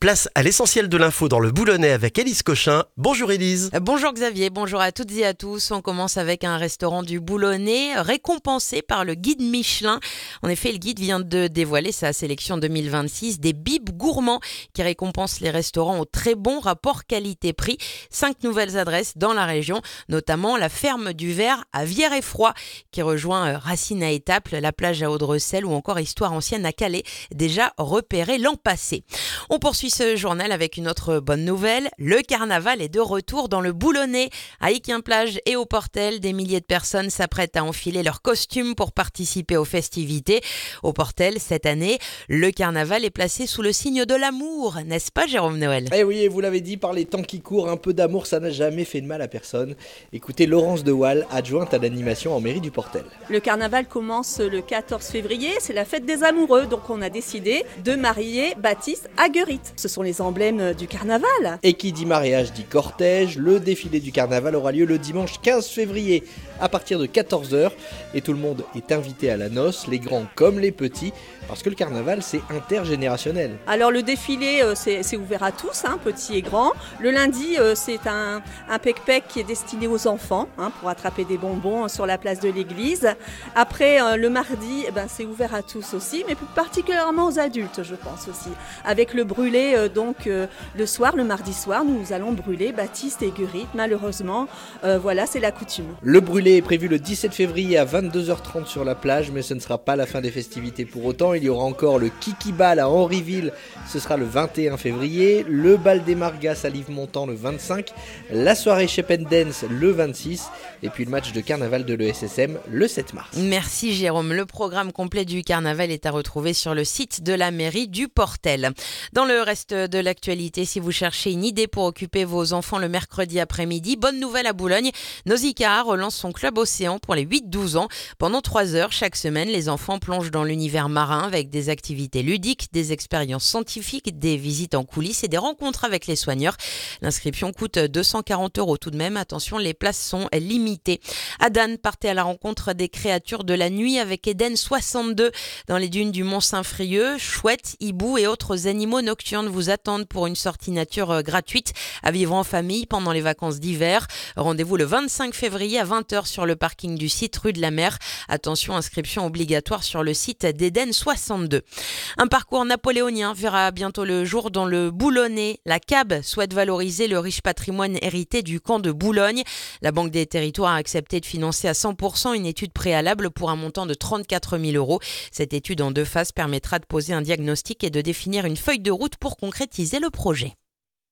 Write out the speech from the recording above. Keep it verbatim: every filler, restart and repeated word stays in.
Place à l'essentiel de l'info dans le Boulonnais avec Élise Cochin. Bonjour Élise. Bonjour Xavier, bonjour à toutes et à tous. On commence avec un restaurant du Boulonnais récompensé par le guide Michelin. En effet, le guide vient de dévoiler sa sélection deux mille vingt-six des bibes gourmands qui récompensent les restaurants au très bon rapport qualité-prix. Cinq nouvelles adresses dans la région, notamment la ferme du Ver à Vierre-et-Froid qui rejoint Racine à Étaples, la plage à Audrecel ou encore Histoire ancienne à Calais, déjà repérée l'an passé. On poursuit ce journal avec une autre bonne nouvelle. Le carnaval est de retour dans le Boulonnais. À Iquin-Plage et au Portel, des milliers de personnes s'apprêtent à enfiler leurs costumes pour participer aux festivités. Au Portel, cette année, le carnaval est placé sous le signe de l'amour, n'est-ce pas Jérôme Noël ? Eh oui, et vous l'avez dit, par les temps qui courent, un peu d'amour, ça n'a jamais fait de mal à personne. Écoutez Laurence de Waal, adjointe à l'animation en mairie du Portel. Le carnaval commence le quatorze février, c'est la fête des amoureux, donc on a décidé de marier Baptiste à Guerite. Ce sont les emblèmes du carnaval. Et qui dit mariage dit cortège. Le défilé du carnaval aura lieu le dimanche quinze février à partir de quatorze heures. Et tout le monde est invité à la noce, les grands comme les petits, parce que le carnaval c'est intergénérationnel. Alors le défilé euh, c'est, c'est ouvert à tous, hein, petits et grands. Le lundi euh, c'est un, un pec-pec qui est destiné aux enfants, hein, pour attraper des bonbons sur la place de l'église. Après euh, le mardi eh ben, c'est ouvert à tous aussi, mais plus particulièrement aux adultes je pense aussi. Avec le brûlé euh, donc euh, le soir, le mardi soir, nous allons brûler Baptiste et Guerite. Malheureusement, euh, voilà, c'est la coutume. Le brûlé est prévu le dix-sept février à vingt-deux heures trente sur la plage, mais ce ne sera pas la fin des festivités pour autant. Il y aura encore le Kiki Bal à Henryville, ce sera le vingt et un février, le bal des Margas à Live-Montant le vingt-cinq, la soirée Shape and Dance le vingt-six, et puis le match de carnaval de l'E S S M le sept mars. Merci Jérôme. Le programme complet du carnaval est à retrouver sur le site de la mairie du Portel. Dans le reste de l'actualité, si vous cherchez une idée pour occuper vos enfants le mercredi après-midi, bonne nouvelle à Boulogne, Nausicaa relance son club océan pour les huit douze ans. Pendant trois heures chaque semaine, les enfants plongent dans l'univers marin avec des activités ludiques, des expériences scientifiques, des visites en coulisses et des rencontres avec les soigneurs. L'inscription coûte deux cent quarante euros tout de même. Attention, les places sont limitées. Adan partait à la rencontre des créatures de la nuit avec Eden soixante-deux dans les dunes du Mont-Saint-Frieux. Chouettes, hiboux et autres animaux nocturnes vous attendent pour une sortie nature gratuite à vivre en famille pendant les vacances d'hiver. Rendez-vous le vingt-cinq février à vingt heures sur le parking du site rue de la Mer. Attention, inscription obligatoire sur le site d'Eden soixante-deux. Un parcours napoléonien verra bientôt le jour dans le Boulonnais. La C A B souhaite valoriser le riche patrimoine hérité du camp de Boulogne. La Banque des Territoires a accepté de financer à cent pour cent une étude préalable pour un montant de trente-quatre mille euros. Cette étude en deux phases permettra de poser un diagnostic et de définir une feuille de route pour concrétiser le projet.